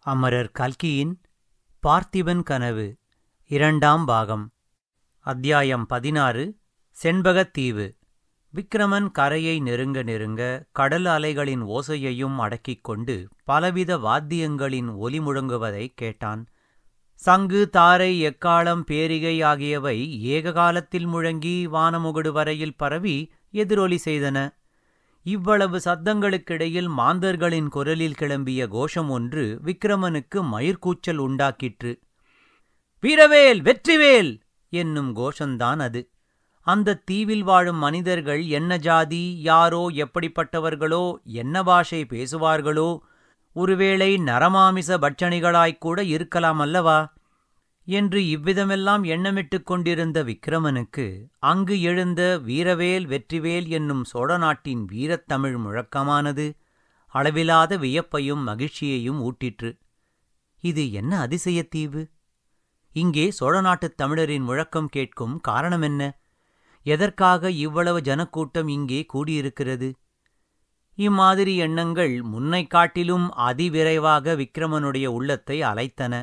அமரர் கல்கியின் பார்த்திபன் கனவு இரண்டாம் பாகம். அத்தியாயம் 16. செண்பகத்தீவு. விக்கிரமன் கரையை நெருங்க நெருங்க கடல் அலைகளின் ஓசையையும் அடக்கிக் கொண்டு பலவித வாத்தியங்களின் ஒலி முழங்குவதைக் கேட்டான். சங்கு, தாரை, எக்காளம், பேரிகை ஆகியவை ஏககாலத்தில் முழங்கி வானமுகடு வரையில் பரவி எதிரொலி செய்தன. இவ்வளவு சத்தங்களுக்கிடையில் மாந்தர்களின் குரலில் கிளம்பிய கோஷம் ஒன்று விக்கிரமனுக்கு மயிர்கூச்சல் உண்டாக்கிற்று. வீரவேல், வெற்றிவேல் என்னும் கோஷந்தான் அது. அந்தத் தீவில் வாழும் மனிதர்கள் என்ன ஜாதி, யாரோ, எப்படிப்பட்டவர்களோ, என்ன பாஷை பேசுவார்களோ, ஒருவேளை நரமாமிச பட்சணிகளாய்க்கூட இருக்கலாம் அல்லவா என்று இவ்விதமெல்லாம் எண்ணமிட்டுக் கொண்டிருந்த விக்கிரமனுக்கு அங்கு எழுந்த வீரவேல் வெற்றிவேல் என்னும் சோழ நாட்டின் வீரத்தமிழ் முழக்கமானது அளவிலாத வியப்பையும் மகிழ்ச்சியையும் ஊட்டிற்று. இது என்ன அதிசயத்தீவு? இங்கே சோழ நாட்டுத் தமிழரின் முழக்கம் கேட்கும் காரணமென்ன? எதற்காக இவ்வளவு ஜனக்கூட்டம் இங்கே கூடியிருக்கிறது? இம்மாதிரி எண்ணங்கள் முன்னைக் காட்டிலும் அதிவிரைவாக விக்கிரமனுடைய உள்ளத்தை அலைத்தன.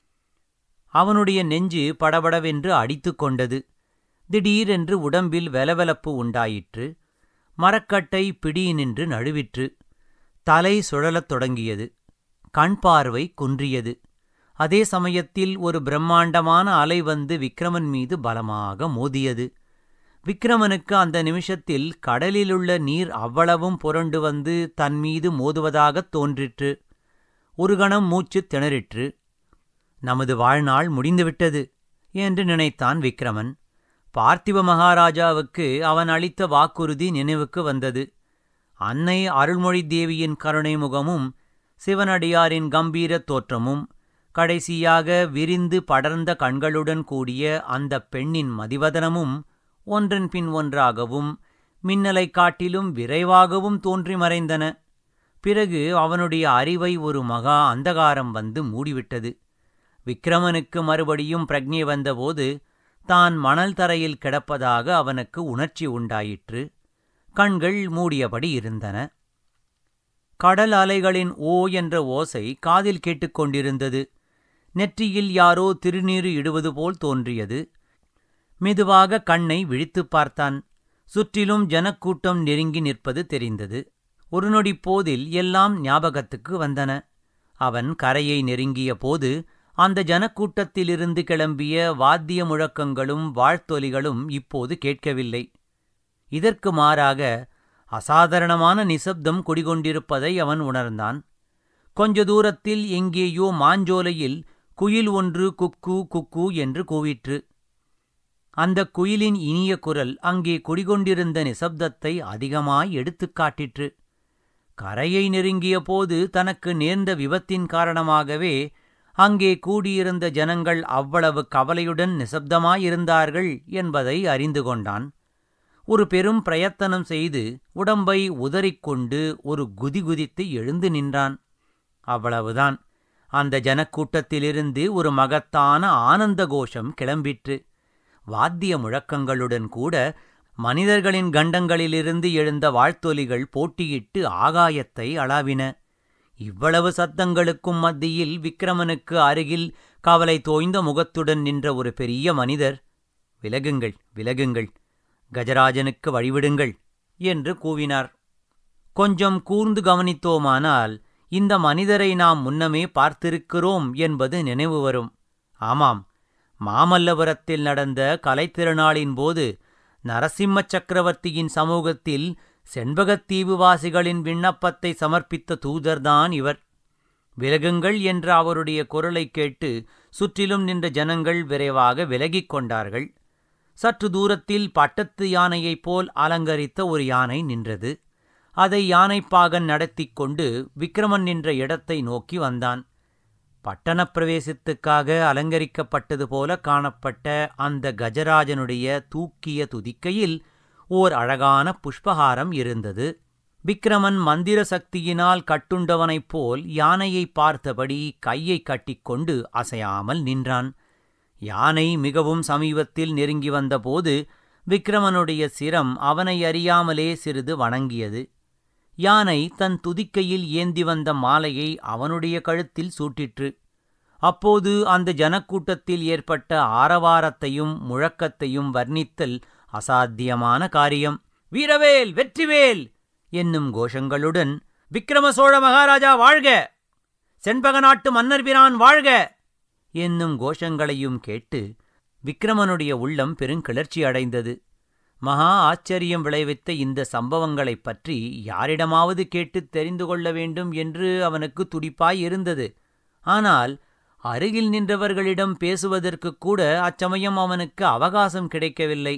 அவனுடைய நெஞ்சு படபடவென்று அடித்து கொண்டது. திடீரென்று உடம்பில் வெலவெலப்பு உண்டாயிற்று. மரக்கட்டை பிடியினின்று நழுவிற்று. தலை சுழலத் தொடங்கியது. கண் பார்வை குன்றியது. அதே சமயத்தில் ஒரு பிரம்மாண்டமான அலை வந்து விக்கிரமன் மீது பலமாக மோதியது. விக்கிரமனுக்கு அந்த நிமிஷத்தில் கடலிலுள்ள நீர் அவ்வளவும் புரண்டு வந்து தன்மீது மோதுவதாகத் தோன்றிற்று. ஒரு கணம் மூச்சு திணறிற்று. நமது வாழ்நாள் முடிந்துவிட்டது என்று நினைத்தான் விக்கிரமன். பார்த்திப மகாராஜாவுக்கு அவன் அளித்த வாக்குறுதி நினைவுக்கு வந்தது. அன்னை அருள்மொழி தேவியின் கருணை முகமும் சிவனடியாரின் கம்பீரத் தோற்றமும் கடைசியாக விரிந்து படர்ந்த கண்களுடன் கூடிய அந்தப் பெண்ணின் மதிவதனமும் ஒன்றன் பின் ஒன்றாகவும் மின்னலைக் காட்டிலும் விரைவாகவும் தோன்றி மறைந்தன. பிறகு அவனுடைய அறிவை ஒரு மகா அந்தகாரம் வந்து மூடிவிட்டது. விக்கிரமனுக்கு மறுபடியும் பிரக்ஞை வந்தபோது தான் மணல் தரையில் கிடப்பதாக அவனுக்கு உணர்ச்சி உண்டாயிற்று. கண்கள் மூடியபடி இருந்தன. கடல் அலைகளின் ஓ என்ற ஓசை காதில் கேட்டுக்கொண்டிருந்தது. நெற்றியில் யாரோ திருநீறு இடுவது போல் தோன்றியது. மெதுவாக கண்ணை விழித்துப் பார்த்தான். சுற்றிலும் ஜனக்கூட்டம் நெருங்கி நிற்பது தெரிந்தது. ஒரு நொடி போதில் எல்லாம் ஞாபகத்துக்கு வந்தன. அவன் கரையை நெருங்கிய போது அந்த ஜனக்கூட்டத்திலிருந்து கிளம்பிய வாத்திய முழக்கங்களும் வாழ்த்தொலிகளும் இப்போது கேட்கவில்லை. இதற்கு மாறாக அசாதாரணமான நிசப்தம் குடிகொண்டிருப்பதை அவன் உணர்ந்தான். கொஞ்ச தூரத்தில் எங்கேயோ மாஞ்சோலையில் குயில் ஒன்று குக்கு குக்கு என்று கூவிற்று. அந்தக் குயிலின் இனிய குரல் அங்கே குடிகொண்டிருந்த நிசப்தத்தை அதிகமாய் எடுத்துக் காட்டிற்று. கரையை நெருங்கிய போது தனக்கு நேர்ந்த விபத்தின் காரணமாகவே அங்கே கூடியிருந்த ஜனங்கள் அவ்வளவு கவலையுடன் நிசப்தமாயிருந்தார்கள் என்பதை அறிந்து கொண்டான். ஒரு பெரும் பிரயத்தனம் செய்து உடம்பை உதறிக்கொண்டு ஒரு குதி குதித்து எழுந்து நின்றான். அவ்வளவுதான். அந்த ஜனக்கூட்டத்திலிருந்து ஒரு மகத்தான ஆனந்த கோஷம் கிளம்பிற்று. வாத்திய முழக்கங்களுடன் கூட மனிதர்களின் கண்டங்களிலிருந்து எழுந்த வாழ்த்தொலிகள் போட்டியிட்டு ஆகாயத்தை அளாவின. இவ்வளவு சத்தங்களுக்கும் மத்தியில் விக்கிரமனுக்கு அருகில் கவலை தோய்ந்த முகத்துடன் நின்ற ஒரு பெரிய மனிதர், விலகுங்கள், விலகுங்கள், கஜராஜனுக்கு வழிவிடுங்கள் என்று கூவினார். கொஞ்சம் கூர்ந்து கவனித்தோமானால் இந்த மனிதரை நாம் முன்னமே பார்த்திருக்கிறோம் என்பது நினைவு வரும். ஆமாம், மாமல்லபுரத்தில் நடந்த கலைத்திருநாளின் போது நரசிம்ம சக்கரவர்த்தியின் சமூகத்தில் செண்பகத்தீவு வாசிகளின் விண்ணப்பத்தை சமர்ப்பித்த தூதர்தான் இவர். விலகுங்கள் என்ற அவருடைய குரலைக் கேட்டு சுற்றிலும் நின்ற ஜனங்கள் விரைவாக விலகிக் கொண்டார்கள். சற்று தூரத்தில் பட்டத்து யானையைப் போல் அலங்கரித்த ஒரு யானை நின்றது. அதை யானைப்பாகன் நடத்திக் கொண்டு விக்கிரமன் நின்ற இடத்தை நோக்கி வந்தான். பட்டணப் பிரவேசத்துக்காக அலங்கரிக்கப்பட்டது போல காணப்பட்ட அந்த கஜராஜனுடைய தூக்கிய துதிக்கையில் ஓர் அழகான புஷ்பஹாரம் இருந்தது. விக்கிரமன் மந்திர சக்தியினால் கட்டுண்டவனைப் போல் யானையை பார்த்தபடி கையை கட்டிக்கொண்டு அசையாமல் நின்றான். யானை மிகவும் சமீபத்தில் நெருங்கி வந்தபோது விக்கிரமனுடைய சிரம் அவனை அறியாமலே சிறிது வணங்கியது. யானை தன் துதிக்கையில் ஏந்தி வந்த மாலையை அவனுடைய கழுத்தில் சூட்டிற்று. அப்போது அந்த ஜனக்கூட்டத்தில் ஏற்பட்ட ஆரவாரத்தையும் முழக்கத்தையும் வர்ணித்தல் அசாத்தியமான காரியம். வீரவேல், வெற்றிவேல் என்னும் கோஷங்களுடன் விக்கிரம சோழ மகாராஜா வாழ்க, செண்பக நாட்டு மன்னர் பிரான் வாழ்க என்னும் கோஷங்களையும் கேட்டு விக்கிரமனுடைய உள்ளம் பெருங்கிளர்ச்சி அடைந்தது. மகா ஆச்சரியம் விளைவித்த இந்த சம்பவங்களைப் பற்றி யாரிடமாவது கேட்டுத் தெரிந்து கொள்ள வேண்டும் என்று அவனுக்கு துடிப்பாயிருந்தது. ஆனால் அருகில் நின்றவர்களிடம் பேசுவதற்குக் கூட அச்சமயம் அவனுக்கு அவகாசம் கிடைக்கவில்லை.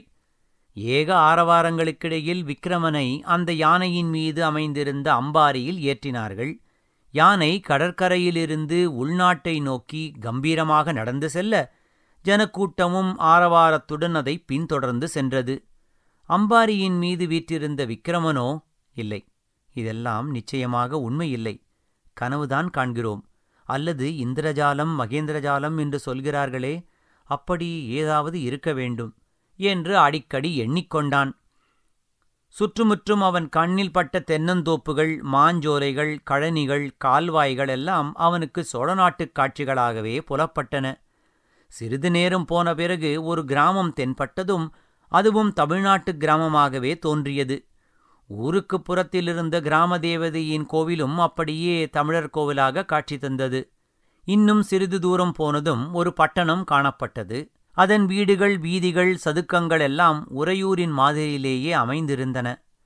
ஏக ஆரவாரங்களுக்கிடையில் விக்கிரமனை அந்த யானையின் மீது அமைந்திருந்த அம்பாரியில் ஏற்றினார்கள். யானை கடற்கரையிலிருந்து உள்நாட்டை நோக்கி கம்பீரமாக நடந்து செல்ல, ஜனக்கூட்டமும் ஆரவாரத்துடன் அதை பின்தொடர்ந்து சென்றது. அம்பாரியின் மீது வீற்றிருந்த விக்கிரமனோ இல்லை. இதெல்லாம் நிச்சயமாக உண்மையில்லை, கனவுதான் காண்கிறோம். அல்லது இந்திரஜாலம் மகேந்திரஜாலம் என்று சொல்கிறார்களே, அப்படி ஏதாவது இருக்க வேண்டும் என்று அடிக்கடி எண்ணிக்கொண்டான். சுற்றுமுற்றும் அவன் கண்ணில் பட்ட தென்னந்தோப்புகள், மாஞ்சோலைகள், கழனிகள், கால்வாய்கள் எல்லாம் அவனுக்கு சோழநாட்டுக் காட்சிகளாகவே புலப்பட்டன. சிறிது நேரம் போன பிறகு ஒரு கிராமம் தென்பட்டதும் அதுவும் தமிழ்நாட்டு கிராமமாகவே தோன்றியது. ஊருக்குப் புறத்திலிருந்த கிராம தேவதையின் கோவிலும் அப்படியே தமிழர் கோவிலாக காட்சி தந்தது. இன்னும் சிறிது தூரம் போனதும் ஒரு பட்டணம் காணப்பட்டது. அதன் வீடுகள், வீதிகள், சதுக்கங்கள் எல்லாம் உறையூரின் மாதிரியிலேயே அமைந்திருந்தன.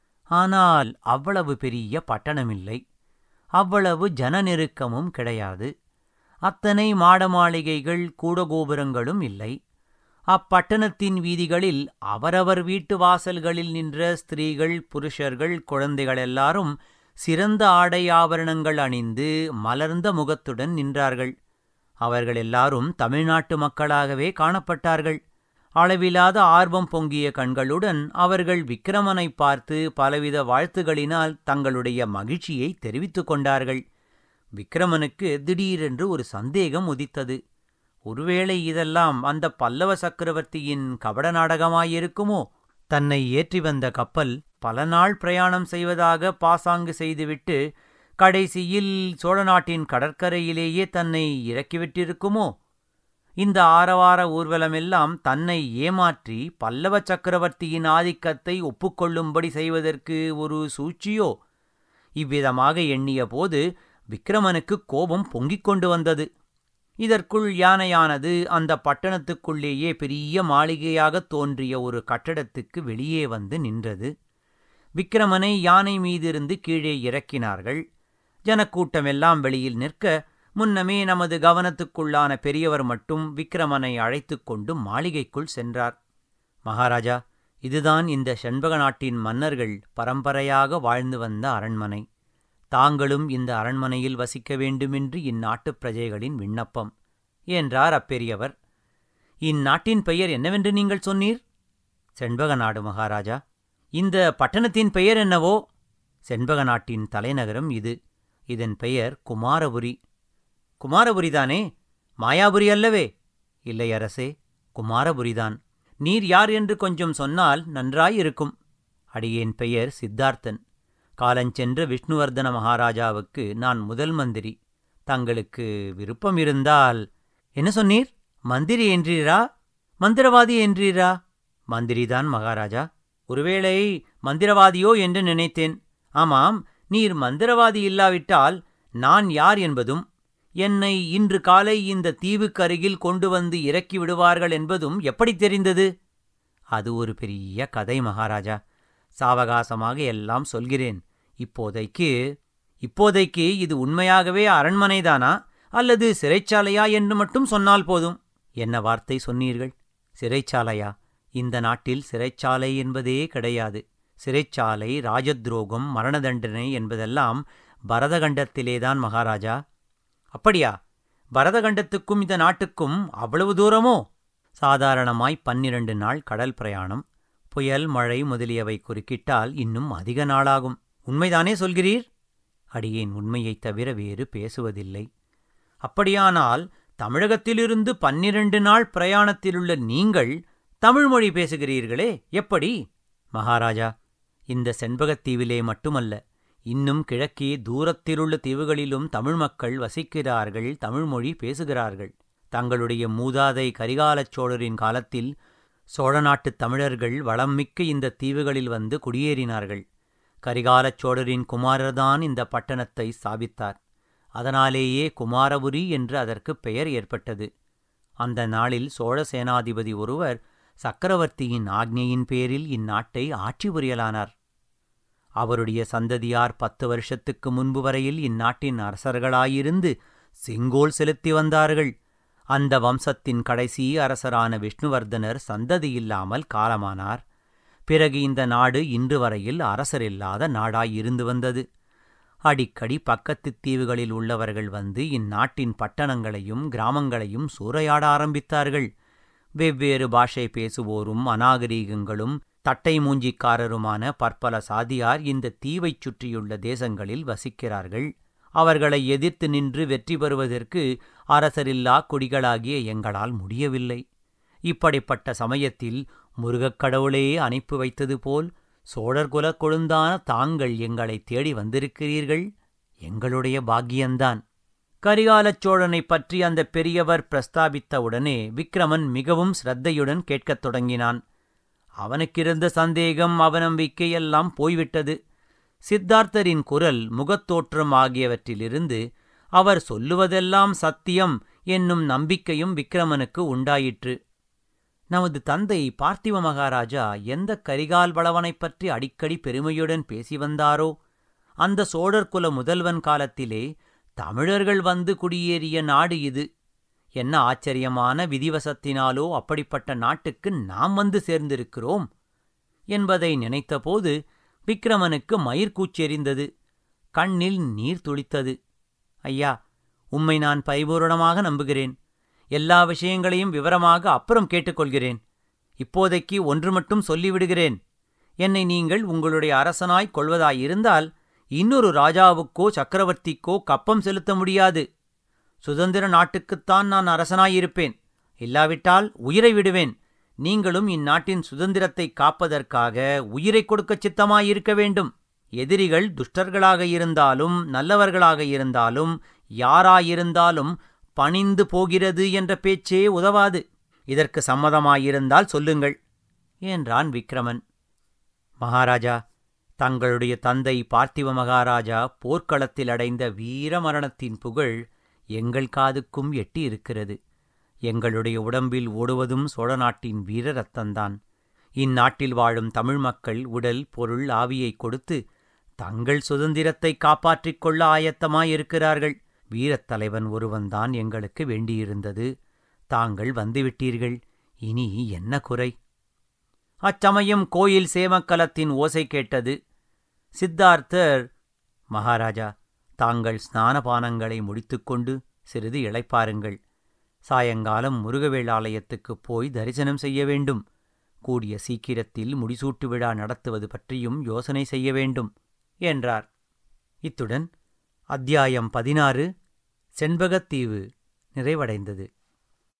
ஆனால் அவ்வளவு பெரிய பட்டணமில்லை. அவ்வளவு ஜன நெருக்கமும் கிடையாது. அத்தனை மாட மாளிகைகள், கூடகோபுரங்களும் இல்லை. அப்பட்டணத்தின் வீதிகளில் அவரவர் வீட்டு வாசல்களில் நின்ற ஸ்திரீகள், புருஷர்கள், குழந்தைகள் எல்லாரும் சிறந்த ஆடை ஆபரணங்கள் அணிந்து மலர்ந்த முகத்துடன் நின்றார்கள். அவர்கள் எல்லாரும் தமிழ்நாட்டு மக்களாகவே காணப்பட்டார்கள். அளவிலாத ஆர்வம் பொங்கிய கண்களுடன் அவர்கள் விக்கிரமனை பார்த்து பலவித வாழ்த்துகளினால் தங்களுடைய மகிழ்ச்சியை தெரிவித்துக் கொண்டார்கள். விக்கிரமனுக்கு திடீரென்று ஒரு சந்தேகம் உதித்தது. ஒருவேளை இதெல்லாம் அந்த பல்லவ சக்கரவர்த்தியின் கபட நாடகமாயிருக்குமோ? தன்னை ஏற்றி வந்த கப்பல் பல நாள் பிரயாணம் செய்வதாக பாசாங்கு செய்துவிட்டு கடைசியில் சோழ நாட்டின் கடற்கரையிலேயே தன்னை இறக்கிவிட்டிருக்குமோ? இந்த ஆரவார ஊர்வலமெல்லாம் தன்னை ஏமாற்றி பல்லவ சக்கரவர்த்தியின் ஆதிக்கத்தை ஒப்புக்கொள்ளும்படி செய்வதற்கு ஒரு சூழ்ச்சியோ? இவ்விதமாக எண்ணிய போது விக்கிரமனுக்கு கோபம் பொங்கிக் கொண்டு வந்தது. இதற்குள் யானையானது அந்த பட்டணத்துக்குள்ளேயே பெரிய மாளிகையாகத் தோன்றிய ஒரு கட்டடத்துக்கு வெளியே வந்து நின்றது. விக்கிரமனை யானை மீதிருந்து கீழே இறக்கினார்கள். ஜனக்கூட்டமெல்லாம் வெளியில் நிற்க, முன்னமே நமது கவனத்துக்குள்ளான பெரியவர் மட்டும் விக்கிரமனை அழைத்து கொண்டு மாளிகைக்குள் சென்றார். மகாராஜா, இதுதான் இந்த செண்பக நாட்டின் மன்னர்கள் பரம்பரையாக வாழ்ந்து வந்த அரண்மனை. தாங்களும் இந்த அரண்மனையில் வசிக்க வேண்டுமென்று இந்நாட்டுப் பிரஜைகளின் விண்ணப்பம் என்றார் அப்பெரியவர். இந்நாட்டின் பெயர் என்னவென்று நீங்கள் சொன்னீர்? செண்பக நாடு மகாராஜா. இந்த பட்டணத்தின் பெயர் என்னவோ? செண்பக நாட்டின் தலைநகரம் இது. இதன் பெயர் குமாரபுரி. குமாரபுரிதானே? மாயாபுரி அல்லவே? இல்லை அரசே, குமாரபுரிதான். நீர் யார் என்று கொஞ்சம் சொன்னால் நன்றாயிருக்கும். அடியேன் பெயர் சித்தார்த்தன். காலஞ்சென்ற விஷ்ணுவர்தன மகாராஜாவுக்கு நான் முதல் மந்திரி. தங்களுக்கு விருப்பம் இருந்தால்... என்ன சொன்னீர்? மந்திரி என்றீரா? மந்திரவாதி என்றீரா? மந்திரிதான் மகாராஜா. ஒருவேளை மந்திரவாதியோ என்று நினைத்தேன். ஆமாம், நீர் மந்திரவாதி இல்லாவிட்டால் நான் யார் என்பதும், என்னை இன்று காலை இந்த தீவுக்கு அருகில் கொண்டு வந்து இறக்கி விடுவார்கள் என்பதும் எப்படி தெரிந்தது? அது ஒரு பெரிய கதை மகாராஜா. சாவகாசமாக எல்லாம் சொல்கிறேன். இப்போதைக்கு இது உண்மையாகவே அரண்மனைதானா அல்லது சிறைச்சாலையா என்று மட்டும் சொன்னால் போதும். என்ன வார்த்தை சொன்னீர்கள்? சிறைச்சாலையா? இந்த நாட்டில் சிறைச்சாலை என்பதே கிடையாது. சிறைச்சாலை, ராஜத்ரோகம், மரண தண்டனை என்பதெல்லாம் பரதகண்டத்திலேதான் மகாராஜா. அப்படியா? பரதகண்டத்துக்கும் இந்த நாட்டுக்கும் அவ்வளவு தூரமோ? சாதாரணமாய் 12 நாள் கடல் பிரயாணம். புயல், மழை முதலியவை குறுக்கிட்டால் இன்னும் அதிக நாளாகும். உண்மைதானே சொல்கிறீர்? அடியேன் உண்மையைத் தவிர வேறு பேசுவதில்லை. அப்படியானால் தமிழகத்திலிருந்து 12 நாள் பிரயாணத்திலுள்ள நீங்கள் தமிழ்மொழி பேசுகிறீர்களே, எப்படி? மகாராஜா, இந்த செண்பகத்தீவிலே மட்டுமல்ல, இன்னும் கிழக்கே தூரத்திலுள்ள தீவுகளிலும் தமிழ் மக்கள் வசிக்கிறார்கள், தமிழ்மொழி பேசுகிறார்கள். தங்களுடைய மூதாதை கரிகாலச் சோழரின் காலத்தில் சோழ நாட்டுத் தமிழர்கள் வளம்மிக்க இந்த தீவுகளில் வந்து குடியேறினார்கள். கரிகாலச் சோழரின் குமாரர்தான் இந்த பட்டணத்தை ஸ்தாபித்தார். அதனாலேயே குமாரபுரி என்று அதற்குப் பெயர் ஏற்பட்டது. அந்த நாளில் சோழ சேனாதிபதி ஒருவர் சக்கரவர்த்தியின் ஆக்ஞையின் பேரில் இந்நாட்டை ஆட்சி புரியலானார். அவருடைய சந்ததியார் 10 வருஷத்துக்கு முன்பு வரையில் இந்நாட்டின் அரசர்களாயிருந்து செங்கோல் செலுத்தி வந்தார்கள். அந்த வம்சத்தின் கடைசி அரசரான விஷ்ணுவர்தனர் சந்ததியில்லாமல் காலமானார். பிறகு இந்த நாடு இன்று வரையில் அரசரில்லாத நாடாயிருந்து வந்தது. அடிக்கடி பக்கத்துத் தீவுகளில் உள்ளவர்கள் வந்து இந்நாட்டின் பட்டணங்களையும் கிராமங்களையும் சூறையாட ஆரம்பித்தார்கள். வெவ்வேறு பாஷை பேசுவோரும் அநாகரீகங்களும் தட்டை மூஞ்சிக்காரருமான பற்பல சாதியார் இந்த தீவைச் சுற்றியுள்ள தேசங்களில் வசிக்கிறார்கள். அவர்களை எதிர்த்து நின்று வெற்றி பெறுவதற்கு அரசரில்லா குடிகளாகிய எங்களால் முடியவில்லை. இப்படிப்பட்ட சமயத்தில் முருகக் கடவுளே அனுப்பி வைத்தது போல் சோழர் குலக் கொழுந்தான தாங்கள் எங்களை தேடி வந்திருக்கிறீர்கள். எங்களுடைய பாக்கியந்தான். கரிகாலச் சோழனைப் பற்றி அந்த பெரியவர் பிரஸ்தாபித்தவுடனே விக்கிரமன் மிகவும் சிரத்தையுடன் கேட்கத் தொடங்கினான். அவனுக்கிருந்த சந்தேகம் அவநம்பிக்கை எல்லாம் போய்விட்டது. சித்தார்த்தரின் குரல், முகத்தோற்றம் ஆகியவற்றிலிருந்து அவர் சொல்லுவதெல்லாம் சத்தியம் என்னும் நம்பிக்கையும் விக்கிரமனுக்கு உண்டாயிற்று. நமது தந்தை பார்த்திவ மகாராஜா எந்த கரிகால் வளவனைப் பற்றி அடிக்கடி பெருமையுடன் பேசி வந்தாரோ அந்த சோழர் குல முதல்வன் காலத்திலே தமிழர்கள் வந்து குடியேறிய நாடு இது. என்ன ஆச்சரியமான விதிவசத்தினாலோ அப்படிப்பட்ட நாட்டுக்கு நாம் வந்து சேர்ந்திருக்கிறோம் என்பதை நினைத்தபோது விக்கிரமனுக்கு மயிர்கூச்செறிந்தது. கண்ணில் நீர் துளித்தது. ஐயா, உம்மை நான் பரிபூரணமாக நம்புகிறேன். எல்லா விஷயங்களையும் விவரமாக அப்புறம் கேட்டுக்கொள்கிறேன். இப்போதைக்கு ஒன்று மட்டும் சொல்லிவிடுகிறேன். என்னை நீங்கள் உங்களுடைய அரசனாய்க் கொள்வதாயிருந்தால் இன்னொரு ராஜாவுக்கோ சக்கரவர்த்திக்கோ கப்பம் செலுத்த முடியாது. சுதந்திர நாட்டுக்குத்தான் நான் அரசனாயிருப்பேன். இல்லாவிட்டால் உயிரை விடுவேன். நீங்களும் இந்நாட்டின் சுதந்திரத்தைக் காப்பதற்காக உயிரை கொடுக்கச் சித்தமாயிருக்க வேண்டும். எதிரிகள் துஷ்டர்களாக இருந்தாலும் நல்லவர்களாக இருந்தாலும் யாராயிருந்தாலும் பணிந்து போகிறது என்ற பேச்சே உதவாது. இதற்கு சம்மதமாயிருந்தால் சொல்லுங்கள் என்றான் விக்கிரமன். மகாராஜா, தங்களுடைய தந்தை பார்த்திவ மகாராஜா போர்க்களத்தில் அடைந்த வீரமரணத்தின் புகழ் எங்கள் காதுக்கும் எட்டி இருக்கிறது. எங்களுடைய உடம்பில் ஓடுவதும் சோழ நாட்டின் வீர ரத்தந்தான். இந்நாட்டில் வாழும் தமிழ் மக்கள் உடல் பொருள் ஆவியை கொடுத்து தங்கள் சுதந்திரத்தை காப்பாற்றிக் கொள்ள ஆயத்தமாயிருக்கிறார்கள். வீரத்தலைவன் ஒருவன்தான் எங்களுக்கு வேண்டியிருந்தது. தாங்கள் வந்துவிட்டீர்கள். இனி என்ன குறை? அச்சமயம் கோயில் சேமக்கலத்தின் ஓசை கேட்டது. சித்தார்த்தர், மகாராஜா, தாங்கள் ஸ்நானபானங்களை முடித்துக்கொண்டு சிறிது இளைப்பாருங்கள். சாயங்காலம் முருகவேள் ஆலயத்துக்குப் போய் தரிசனம் செய்ய வேண்டும். கூடிய சீக்கிரத்தில் முடிசூட்டு விழா நடத்துவது பற்றியும் யோசனை செய்ய வேண்டும் என்றார். இத்துடன் அத்தியாயம் 16 செண்பகத்தீவு நிறைவடைந்தது.